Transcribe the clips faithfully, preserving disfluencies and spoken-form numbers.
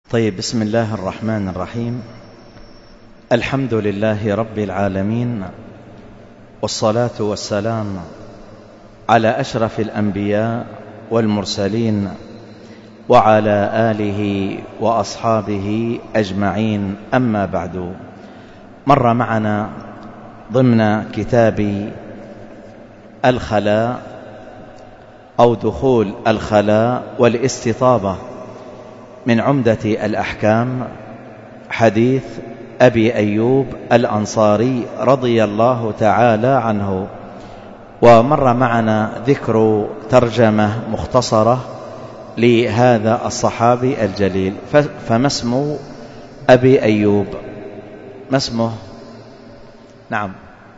طيب، بسم الله الرحمن الرحيم. الحمد لله رب العالمين، والصلاة والسلام على أشرف الأنبياء والمرسلين وعلى آله وأصحابه أجمعين، أما بعد. مر معنا ضمن كتاب الخلاء أو دخول الخلاء والاستطابة من عمدة الأحكام حديث أبي أيوب الأنصاري رضي الله تعالى عنه، ومر معنا ذكر ترجمة مختصرة لهذا الصحابي الجليل. فما اسم أبي أيوب؟ ما اسمه؟ نعم،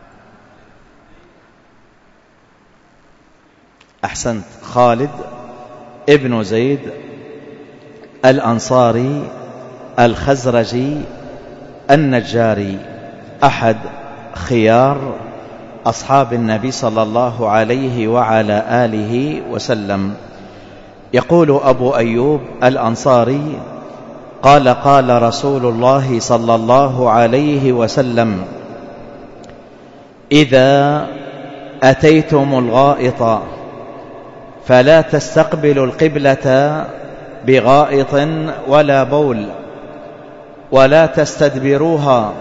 أحسنت، خالد ابن زيد الأنصاري الخزرجي النجاري، أحد خيار أصحاب النبي صلى الله عليه وعلى آله وسلم. يقول أبو أيوب الأنصاري: قال قال رسول الله صلى الله عليه وسلم: إذا أتيتم الغائط فلا تستقبلوا القبلة بغائط ولا بول، ولا تستدبروها،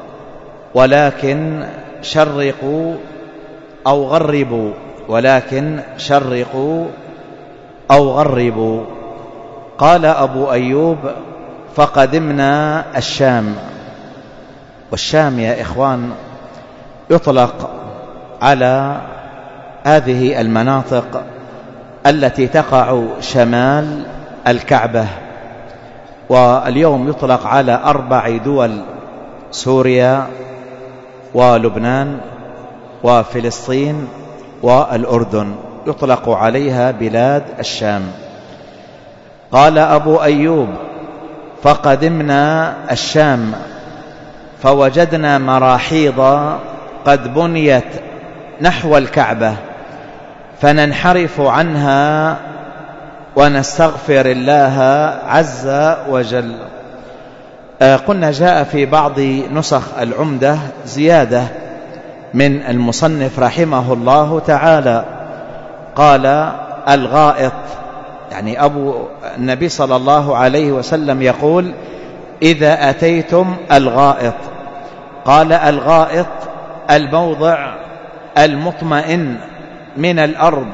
ولكن شرقوا أو غربوا ولكن شرقوا أو غربوا. قال أبو أيوب: فقدمنا الشام. والشام يا إخوان يطلق على هذه المناطق التي تقع شمال الكعبة، واليوم يطلق على أربع دول: سوريا ولبنان وفلسطين والأردن، يطلق عليها بلاد الشام. قال أبو أيوب: فقدمنا الشام فوجدنا مراحيض قد بنيت نحو الكعبة، فننحرف عنها ونستغفر الله عز وجل. قلنا جاء في بعض نسخ العمدة زيادة من المصنف رحمه الله تعالى، قال الغائط، يعني أبو النبي صلى الله عليه وسلم يقول: إذا أتيتم الغائط. قال الغائط الموضع المطمئن من الأرض،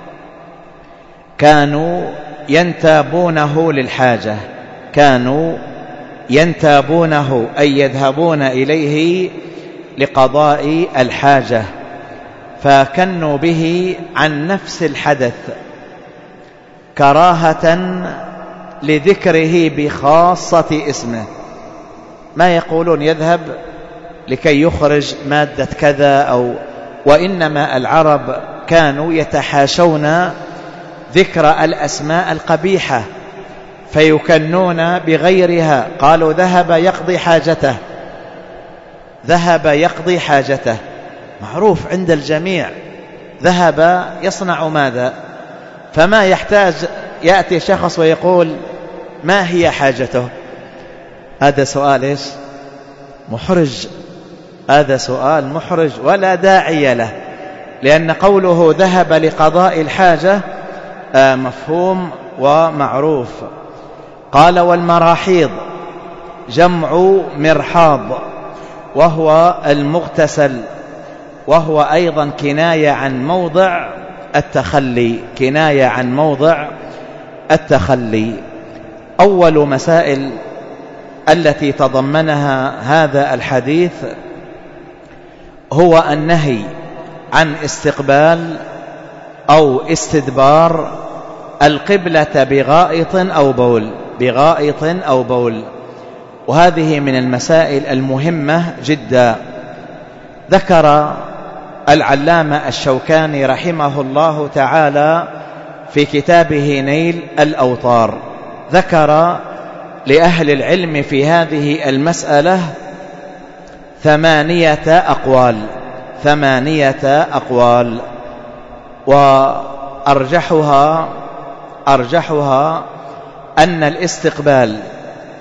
كانوا ينتابونه للحاجة، كانوا ينتابونه أي يذهبون إليه لقضاء الحاجة، فكنوا به عن نفس الحدث كراهة لذكره بخاصة اسمه. ما يقولون يذهب لكي يخرج مادة كذا أو، وإنما العرب كانوا يتحاشون ذكر الأسماء القبيحة فيكنون بغيرها. قالوا ذهب يقضي حاجته، ذهب يقضي حاجته، معروف عند الجميع، ذهب يصنع ماذا؟ فما يحتاج يأتي شخص ويقول ما هي حاجته. هذا سؤال إيش؟ محرج، هذا سؤال محرج ولا داعي له، لأن قوله ذهب لقضاء الحاجة مفهوم ومعروف. قال والمراحيض جمع مرحاض، وهو المغتسل، وهو أيضا كناية عن موضع التخلي، كناية عن موضع التخلي. أول مسائل التي تضمنها هذا الحديث هو النهي عن استقبال أو استدبار القبلة بغائط أو بول، بغائط أو بول، وهذه من المسائل المهمة جدا. ذكر العلامة الشوكاني رحمه الله تعالى في كتابه نيل الأوطار، ذكر لأهل العلم في هذه المسألة ثمانية أقوال، ثمانية أقوال، وأرجحها أرجحها أن الاستقبال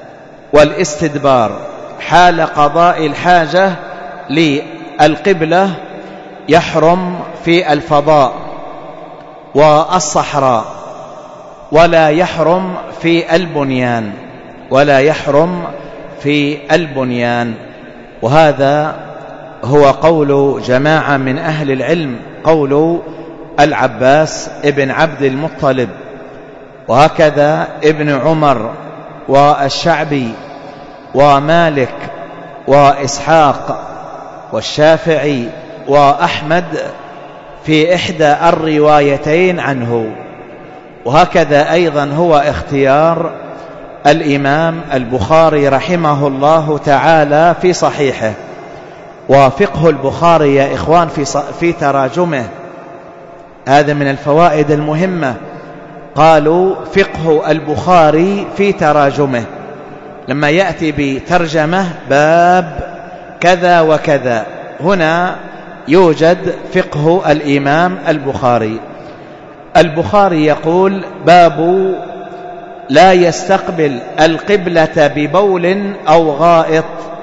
والاستدبار حال قضاء الحاجة للقبلة يحرم في الفضاء والصحراء، ولا يحرم في البنيان ولا يحرم في البنيان. وهذا هو قول جماعة من أهل العلم، قول العباس ابن عبد المطلب، وهكذا ابن عمر والشعبي ومالك وإسحاق والشافعي وأحمد في إحدى الروايتين عنه. وهكذا أيضا هو اختيار الإمام البخاري رحمه الله تعالى في صحيحه. وفقه البخاري يا إخوان في في تراجمه، هذا من الفوائد المهمة. قالوا فقه البخاري في تراجمه، لما يأتي بترجمة باب كذا وكذا، هنا يوجد فقه الإمام البخاري. البخاري يقول: باب لا يستقبل القبلة ببول أو غائط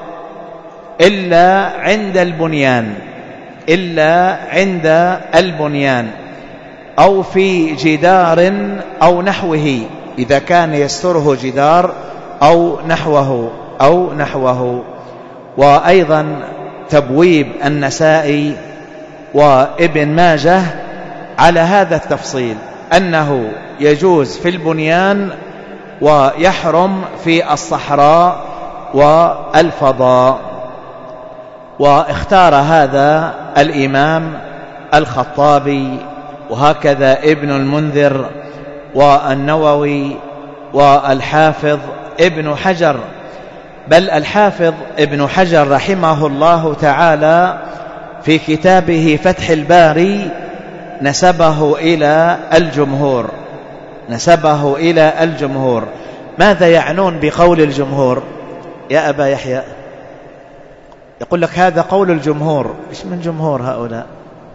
إلا عند البنيان إلا عند البنيان أو في جدار أو نحوه، إذا كان يستره جدار أو نحوه أو نحوه. وأيضا تبويب النسائي وابن ماجه على هذا التفصيل، أنه يجوز في البنيان ويحرم في الصحراء والفضاء. واختار هذا الإمام الخطابي، وهكذا ابن المنذر والنووي والحافظ ابن حجر. بل الحافظ ابن حجر رحمه الله تعالى في كتابه فتح الباري نسبه إلى الجمهور نسبه إلى الجمهور. ماذا يعنون بقول الجمهور يا أبا يحيى؟ يقول لك هذا قول الجمهور. إيش من جمهور هؤلاء؟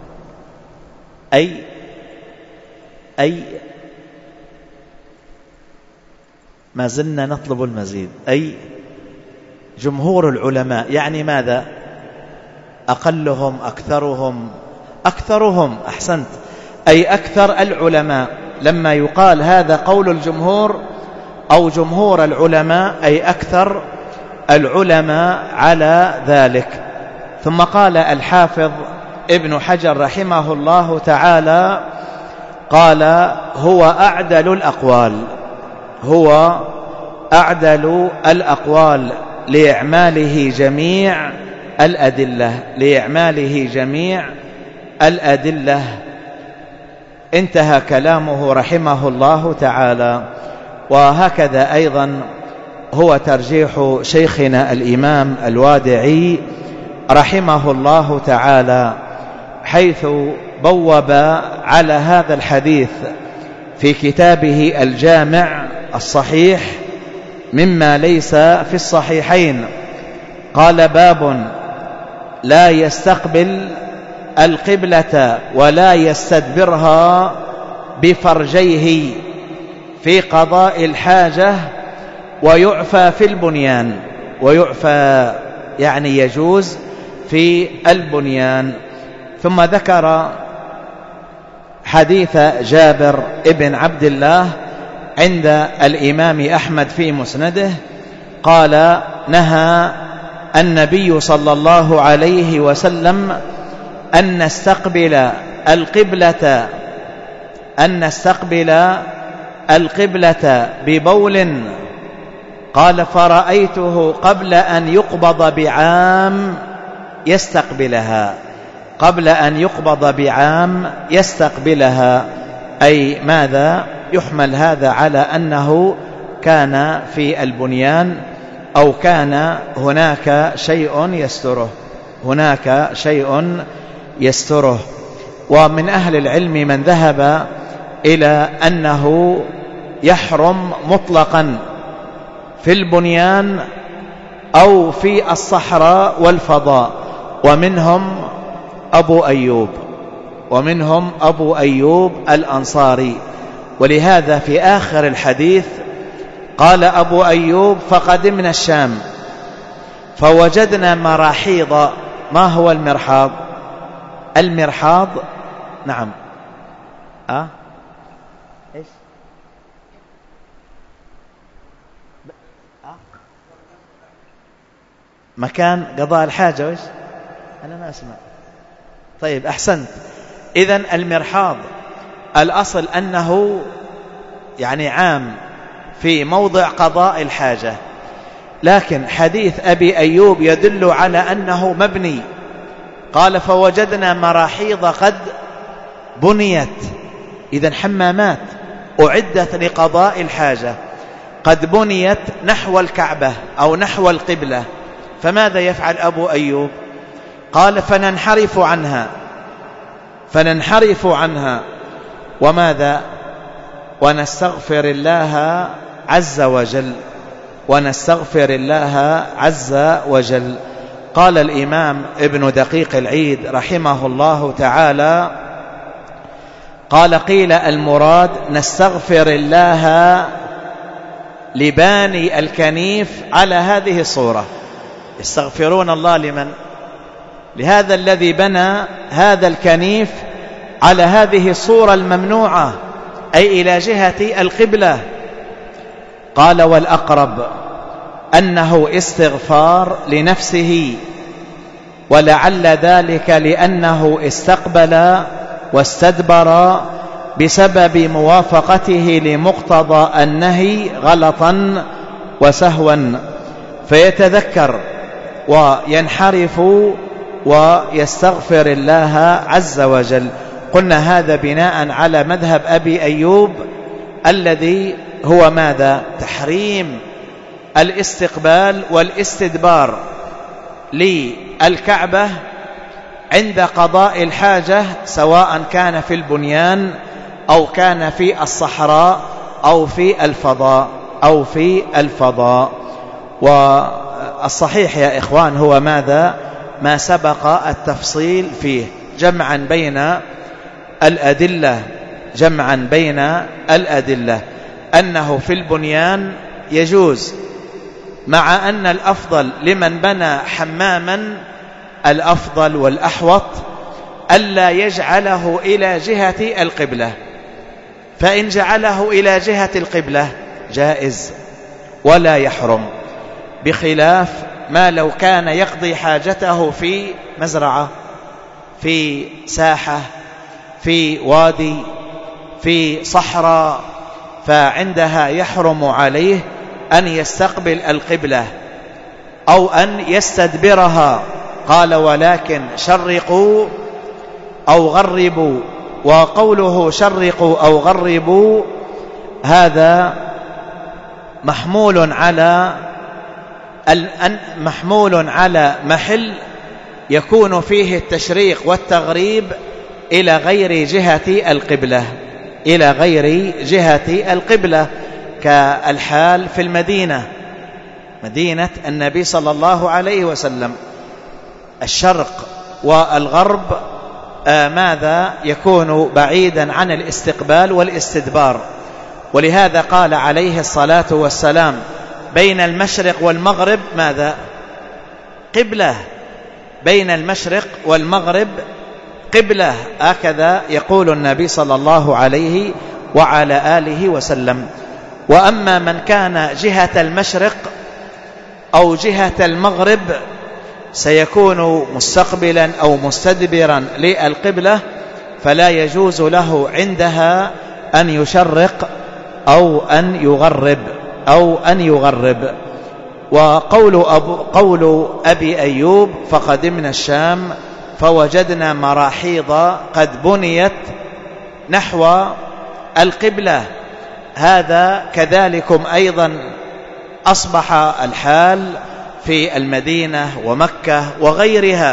أي أي ما زلنا نطلب المزيد. أي جمهور العلماء، يعني ماذا؟ أقلهم أكثرهم أكثرهم أحسنت، أي أكثر العلماء. لما يقال هذا قول الجمهور أو جمهور العلماء، أي أكثر العلماء على ذلك. ثم قال الحافظ ابن حجر رحمه الله تعالى، قال: هو أعدل الأقوال هو أعدل الأقوال لإعماله جميع الأدلة لإعماله جميع الأدلة. انتهى كلامه رحمه الله تعالى. وهكذا أيضا هو ترجيح شيخنا الإمام الوادعي رحمه الله تعالى، حيث بوب على هذا الحديث في كتابه الجامع الصحيح مما ليس في الصحيحين. قال: باب لا يستقبل القبلة ولا يستدبرها بفرجيه في قضاء الحاجة، ويعفى في البنيان. ويعفى يعني يجوز في البنيان. ثم ذكر حديث جابر ابن عبد الله عند الإمام أحمد في مسنده، قال: نهى النبي صلى الله عليه وسلم أن نستقبل القبلة أن نستقبل القبلة ببول. قال: فرأيته قبل أن يقبض بعام يستقبلها قبل أن يقبض بعام يستقبلها أي ماذا؟ يحمل هذا على أنه كان في البنيان، أو كان هناك شيء يستره هناك شيء يستره. ومن أهل العلم من ذهب إلى أنه يحرم مطلقا في البنيان أو في الصحراء والفضاء، ومنهم أبو أيوب ومنهم أبو أيوب الأنصاري. ولهذا في آخر الحديث قال أبو أيوب: فقدمنا الشام فوجدنا مراحيض. ما هو المرحاض؟ المرحاض نعم أه؟ إيش؟ أه؟ مكان قضاء الحاجة. وإيش؟ أنا ما أسمع. طيب أحسنت. إذن المرحاض الأصل أنه يعني عام في موضع قضاء الحاجة، لكن حديث أبي أيوب يدل على أنه مبني. قال: فوجدنا مراحيض قد بنيت، إذن حمامات أعدت لقضاء الحاجة قد بنيت نحو الكعبة أو نحو القبلة. فماذا يفعل أبو أيوب؟ قال: فننحرف عنها فننحرف عنها وماذا؟ ونستغفر الله عز وجل ونستغفر الله عز وجل. قال الإمام ابن دقيق العيد رحمه الله تعالى: قال: قيل المراد نستغفر الله لباني الكنيف على هذه الصورة. يستغفرون الله لمن؟ لهذا الذي بنى هذا الكنيف على هذه الصورة الممنوعة، أي إلى جهة القبلة. قال: والأقرب أنه استغفار لنفسه، ولعل ذلك لأنه استقبل واستدبر بسبب موافقته لمقتضى النهي غلطا وسهوا، فيتذكر وينحرف ويستغفر الله عز وجل. قلنا هذا بناء على مذهب أبي أيوب الذي هو ماذا؟ تحريم الاستقبال والاستدبار للكعبة عند قضاء الحاجة، سواء كان في البنيان أو كان في الصحراء أو في الفضاء أو في الفضاء. والصحيح يا إخوان هو ماذا؟ ما سبق التفصيل فيه، جمعا بين الأدلة جمعا بين الأدلة أنه في البنيان يجوز، مع أن الأفضل لمن بنى حماما الأفضل والأحوط ألا يجعله إلى جهة القبلة، فإن جعله إلى جهة القبلة جائز ولا يحرم، بخلاف ما لو كان يقضي حاجته في مزرعة، في ساحة، في وادي، في صحراء، فعندها يحرم عليه أن يستقبل القبلة أو أن يستدبرها. قال: ولكن شرقوا أو غربوا. وقوله شرقوا أو غربوا هذا محمول على محمول على محل يكون فيه التشريق والتغريب إلى غير جهة القبلة إلى غير جهة القبلة كالحال في المدينة، مدينة النبي صلى الله عليه وسلم. الشرق والغرب آه ماذا؟ يكون بعيدا عن الاستقبال والاستدبار. ولهذا قال عليه الصلاة والسلام: بين المشرق والمغرب ماذا؟ قبلة. بين المشرق والمغرب قبلة، هكذا يقول النبي صلى الله عليه وعلى آله وسلم. وأما من كان جهة المشرق أو جهة المغرب سيكون مستقبلا أو مستدبرا للقبلة، فلا يجوز له عندها أن يشرق أو أن يغرب أو أن يغرب. وقول أبو قول أبي أيوب: فقدمنا الشام فوجدنا مراحيض قد بنيت نحو القبلة، هذا كذلكم أيضا أصبح الحال في المدينة ومكة وغيرها.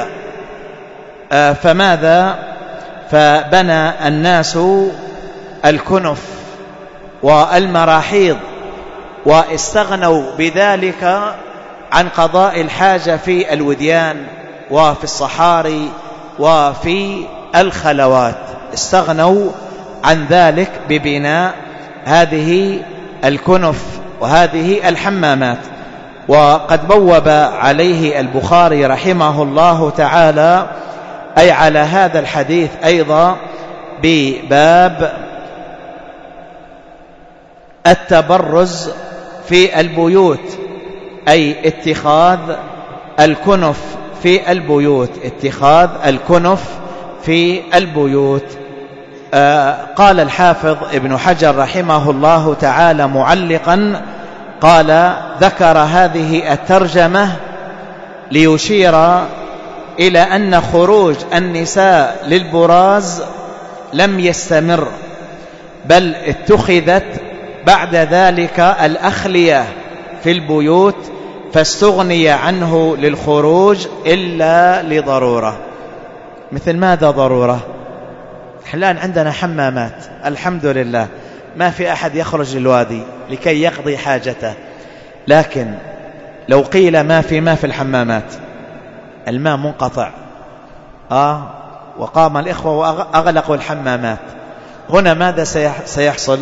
فماذا؟ فبنى الناس الكنف والمراحيض واستغنوا بذلك عن قضاء الحاجة في الوديان وفي الصحاري وفي الخلوات، استغنوا عن ذلك ببناء هذه الكنف وهذه الحمامات. وقد بوب عليه البخاري رحمه الله تعالى أي على هذا الحديث أيضا بباب التبرز في البيوت، أي اتخاذ الكنف في البيوت، اتخاذ الكنف في البيوت. آه قال الحافظ ابن حجر رحمه الله تعالى معلقا، قال ذكر هذه الترجمة ليشير إلى أن خروج النساء للبراز لم يستمر، بل اتخذت بعد ذلك الأخلية في البيوت، فاستغني عنه للخروج إلا لضرورة. مثل ماذا ضرورة؟ الآن عندنا حمامات الحمد لله، ما في أحد يخرج للوادي لكي يقضي حاجته، لكن لو قيل ما في ما في الحمامات، الماء منقطع آه وقام الإخوة وأغلقوا الحمامات، هنا ماذا سيحصل؟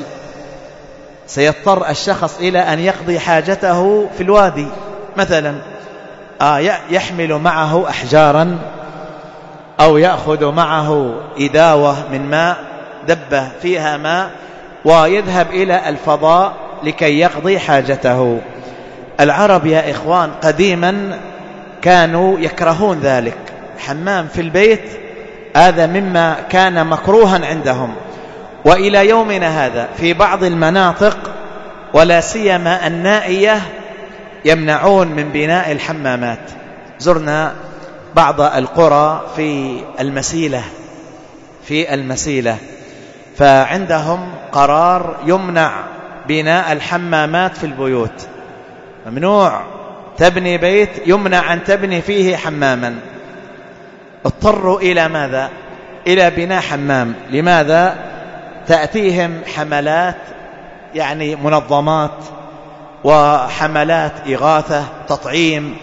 سيضطر الشخص إلى أن يقضي حاجته في الوادي مثلا، آه يحمل معه أحجارا أو يأخذ معه إداوة من ماء دبة فيها ماء ويذهب إلى الفضاء لكي يقضي حاجته. العرب يا إخوان قديما كانوا يكرهون ذلك، حمام في البيت هذا مما كان مكروها عندهم، وإلى يومنا هذا في بعض المناطق ولا سيما النائية يمنعون من بناء الحمامات. زرنا بعض القرى في المسيلة في المسيلة فعندهم قرار يمنع بناء الحمامات في البيوت، ممنوع تبني بيت يمنع أن تبني فيه حماما. اضطروا إلى ماذا؟ إلى بناء حمام. لماذا؟ تأتيهم حملات يعني منظمات وحملات إغاثة تطعيم،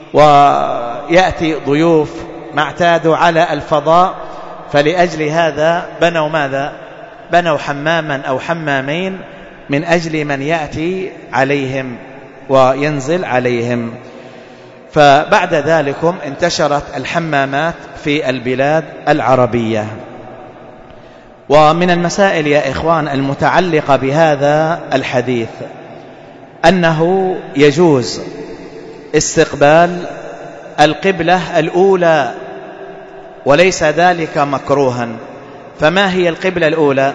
ويأتي ضيوف ما اعتادوا على الفضاء، فلأجل هذا بنوا ماذا؟ بنوا حماما أو حمامين من أجل من يأتي عليهم وينزل عليهم. فبعد ذلك انتشرت الحمامات في البلاد العربية. ومن المسائل يا إخوان المتعلقة بهذا الحديث أنه يجوز استقبال القبلة الأولى وليس ذلك مكروها. فما هي القبلة الأولى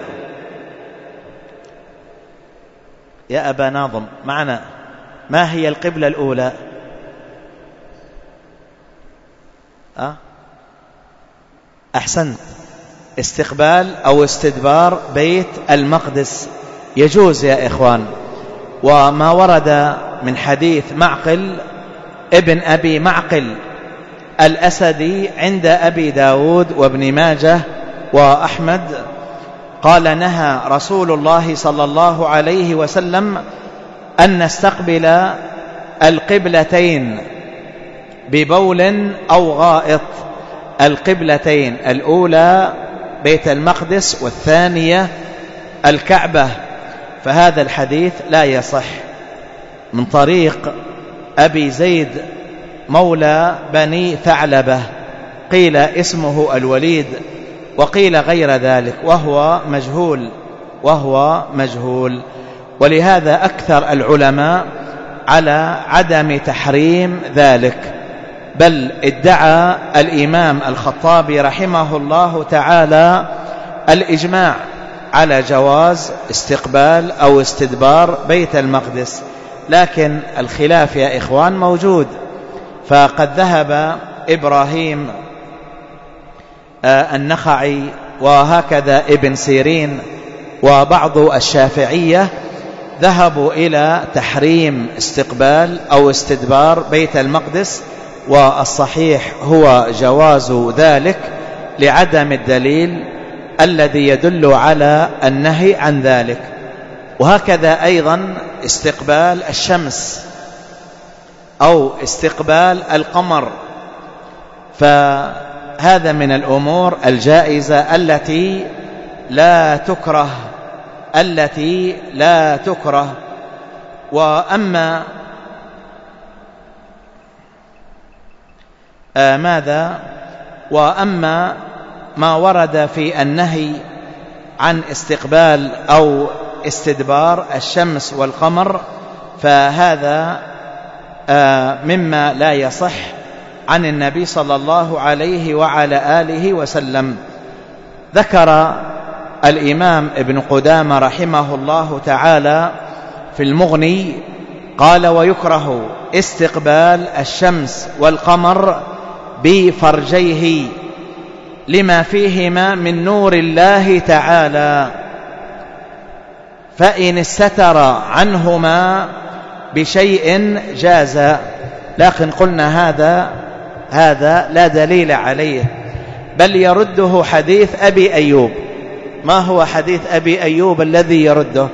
يا أبا ناظم معنا؟ ما هي القبلة الأولى؟ أه؟ أحسنت، استقبال أو استدبار بيت المقدس يجوز يا إخوان. وما ورد من حديث معقل ابن أبي معقل الأسدي عند أبي داود وابن ماجه وأحمد قال نهى رسول الله صلى الله عليه وسلم أن نستقبل القبلتين ببول أو غائط. القبلتين الأولى بيت المقدس والثانية الكعبة. فهذا الحديث لا يصح من طريق أبي زيد مولى بني ثعلبة، قيل اسمه الوليد وقيل غير ذلك، وهو مجهول وهو مجهول ولهذا أكثر العلماء على عدم تحريم ذلك، بل ادعى الإمام الخطابي رحمه الله تعالى الإجماع على جواز استقبال أو استدبار بيت المقدس. لكن الخلاف يا إخوان موجود، فقد ذهب إبراهيم النخعي وهكذا ابن سيرين وبعض الشافعية ذهبوا إلى تحريم استقبال أو استدبار بيت المقدس، والصحيح هو جواز ذلك لعدم الدليل الذي يدل على النهي عن ذلك. وهكذا أيضا استقبال الشمس أو استقبال القمر، فهذا من الأمور الجائزة التي لا تكره التي لا تكره وأما آه ماذا وأما ما ورد في النهي عن استقبال أو استدبار الشمس والقمر فهذا آه مما لا يصح عن النبي صلى الله عليه وعلى آله وسلم. ذكر الإمام ابن قدامة رحمه الله تعالى في المغني قال: ويكره استقبال الشمس والقمر بفرجيه لما فيهما من نور الله تعالى، فإن استتر عنهما بشيء جاز. لكن قلنا هذا هذا لا دليل عليه، بل يرده حديث أبي أيوب. ما هو حديث أبي أيوب الذي يرده؟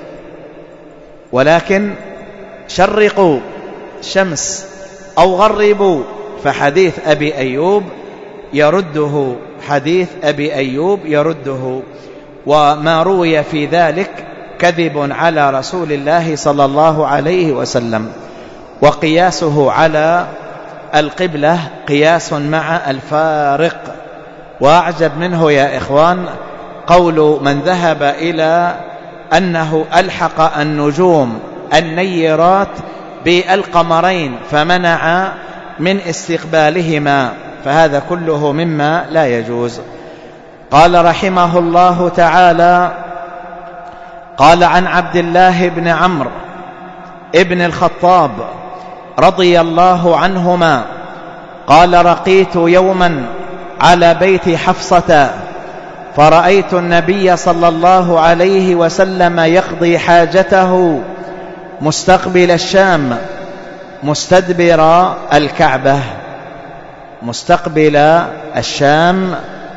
ولكن شرقوا الشمس أو غربوا، فحديث أبي أيوب يرده، حديث أبي أيوب يرده. وما روي في ذلك كذب على رسول الله صلى الله عليه وسلم، وقياسه على القبلة قياس مع الفارق. وأعجب منه يا إخوان قول من ذهب إلى أنه ألحق النجوم النيرات بالقمرين فمنع من استقبالهما، فهذا كله مما لا يجوز. قال رحمه الله تعالى: قال عن عبد الله بن عمرو ابن الخطاب رضي الله عنهما قال: رقيت يوما على بيت حفصة فرأيت النبي صلى الله عليه وسلم يقضي حاجته مستقبل الشام مستدبر الكعبة. مستقبل الشام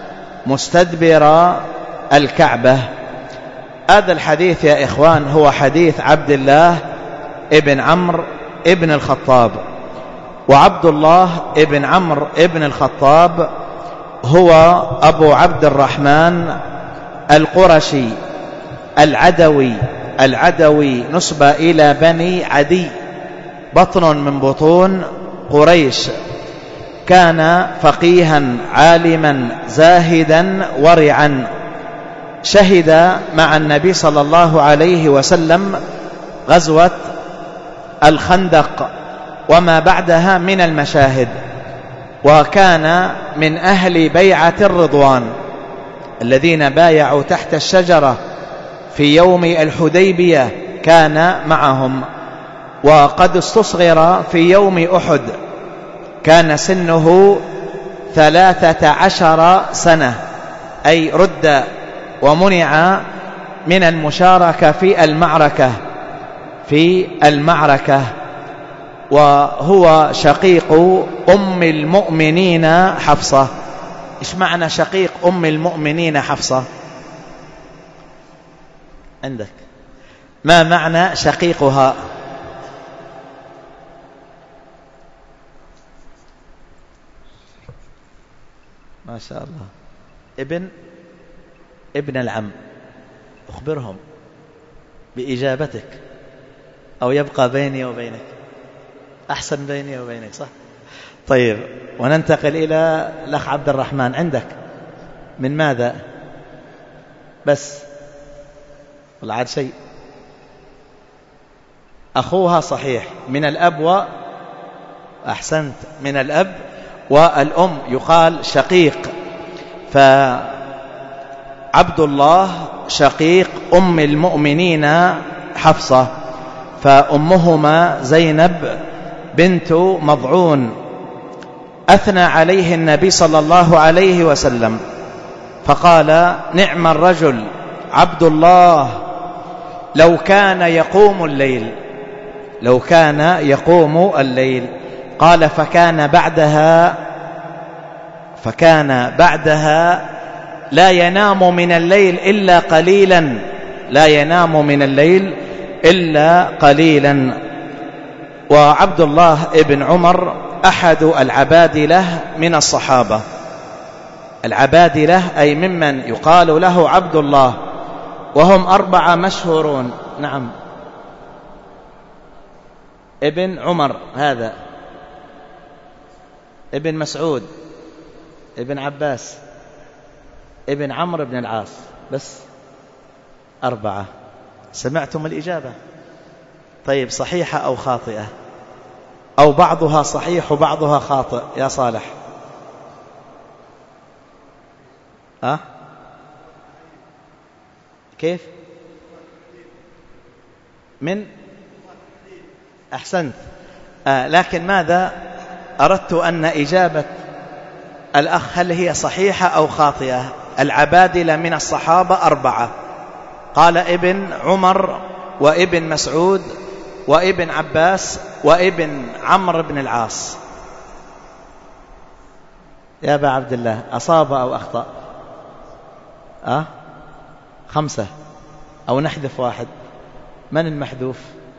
مستدبر الكعبة. هذا الحديث يا إخوان هو حديث عبد الله ابن عمرو ابن الخطاب. وعبد الله ابن عمرو ابن الخطاب هو أبو عبد الرحمن القرشي العدوي العدوي نسبة إلى بني عدي، بطن من بطون قريش. كان فقيها عالما زاهدا ورعا، شهد مع النبي صلى الله عليه وسلم غزوة الخندق وما بعدها من المشاهد، وكان من أهل بيعة الرضوان الذين بايعوا تحت الشجرة في يوم الحديبية، كان معهم. وقد استصغر في يوم أحد، كان سنه ثلاثة عشر سنة، أي رد ومنع من المشاركة في المعركة في المعركة وهو شقيق أم المؤمنين حفصة. إيش معنى شقيق أم المؤمنين حفصة؟ عندك ما معنى شقيقها؟ ما شاء الله. ابن ابن العم. أخبرهم بإجابتك أو يبقى بيني وبينك؟ أحسن بيني وبينك، صح؟ طيب، وننتقل إلى الأخ عبد الرحمن. عندك من ماذا؟ بس ولا عاد شيء؟ أخوها صحيح، من الأب و أحسنت، من الأب والأم يقال شقيق. فعبد الله شقيق أم المؤمنين حفصة، فأمهما زينب بنت مضعون. أثنى عليه النبي صلى الله عليه وسلم فقال: نعم الرجل عبد الله لو كان يقوم الليل لو كان يقوم الليل. قال: فكان بعدها فكان بعدها لا ينام من الليل إلا قليلا لا ينام من الليل إلا قليلا. وعبد الله ابن عمر أحد العبادلة من الصحابة. العبادلة أي ممن يقال له عبد الله، وهم أربعة مشهورون. نعم، ابن عمر هذا، ابن مسعود، ابن عباس، ابن عمرو بن العاص، بس أربعة. سمعتم الإجابة؟ طيب صحيحة أو خاطئة؟ أو بعضها صحيح وبعضها خاطئ يا صالح؟ أه؟ كيف؟ من أحسنت. آه لكن ماذا أردت أن إجابة الأخ هل هي صحيحة أو خاطئة؟ العبادلة من الصحابة أربعة، قال ابن عمر وابن مسعود وابن عباس وابن عمرو بن العاص. يا أبا عبد الله أصاب أو أخطأ؟ أه؟ خمسة أو نحذف واحد؟ من المحذوف؟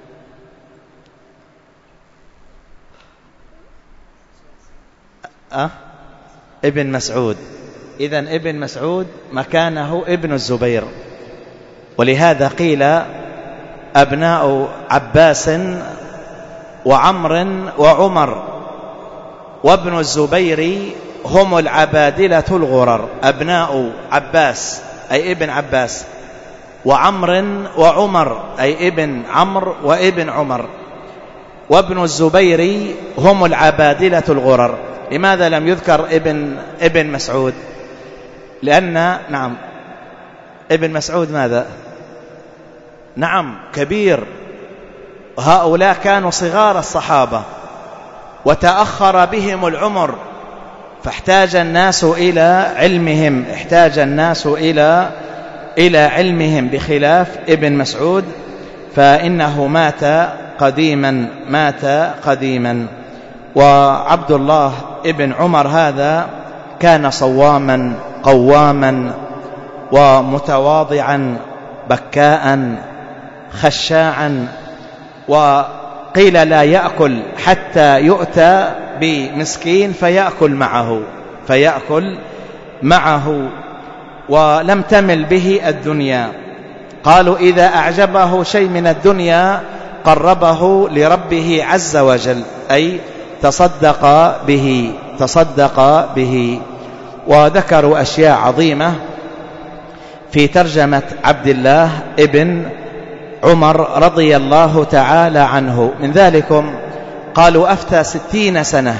أه؟ ابن مسعود. إذن ابن مسعود مكانه ابن الزبير، ولهذا قيل أبناء عباس وعمر وعمر وابن الزبير هم العبادلة الغرر. أبناء عباس أي ابن عباس، وعمر وعمر أي ابن عمرو وابن عمر، وابن الزبير هم العبادلة الغرر. لماذا لم يذكر ابن ابن مسعود؟ لأن نعم ابن مسعود ماذا؟ نعم كبير، هؤلاء كانوا صغار الصحابة وتأخر بهم العمر، فاحتاج الناس إلى علمهم، احتاج الناس إلى إلى علمهم، بخلاف ابن مسعود فإنه مات قديما مات قديما. وعبد الله ابن عمر هذا كان صواما قواما ومتواضعا بكاء خشاعا، وقيل لا يأكل حتى يؤتى بمسكين فيأكل معه فيأكل معه ولم تمل به الدنيا. قالوا إذا أعجبه شيء من الدنيا قربه لربه عز وجل، أي تصدق به تصدق به. وذكروا أشياء عظيمة في ترجمة عبد الله ابن عمر رضي الله تعالى عنه. من ذلكم قالوا أفتى ستين سنة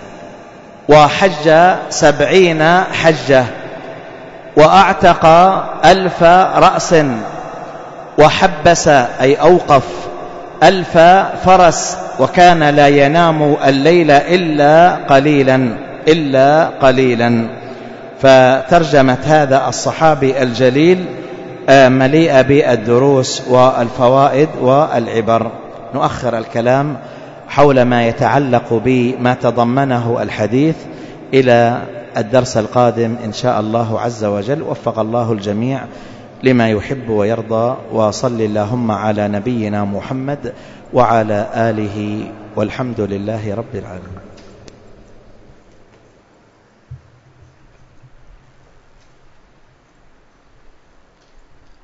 وحج سبعين حجة وأعتق ألف رأس وحبس أي أوقف ألف فرس، وكان لا ينام الليل إلا قليلا إلا قليلا. فترجمة هذا الصحابي الجليل مليئة بالدروس والفوائد والعبر. نؤخر الكلام حول ما يتعلق بما تضمنه الحديث إلى الدرس القادم إن شاء الله عز وجل. وفق الله الجميع لما يحب ويرضى، وصل اللهم على نبينا محمد وعلى آله، والحمد لله رب العالمين.